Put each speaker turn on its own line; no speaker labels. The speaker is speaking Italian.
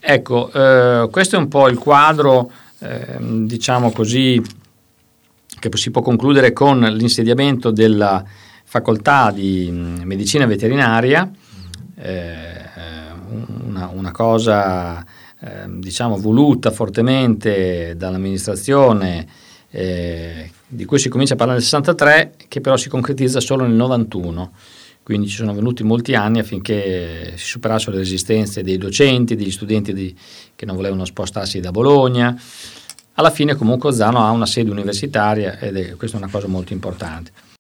Ecco, questo è un po' il quadro, diciamo così, che si può concludere con l'insediamento della facoltà di medicina veterinaria, una cosa diciamo voluta fortemente dall'amministrazione, di cui si comincia a parlare nel 63, che però si concretizza solo nel 91. Quindi ci sono venuti molti anni affinché si superassero le resistenze dei docenti, degli studenti che non volevano spostarsi da Bologna. Alla fine comunque Ozzano ha una sede universitaria, questa è una cosa molto importante.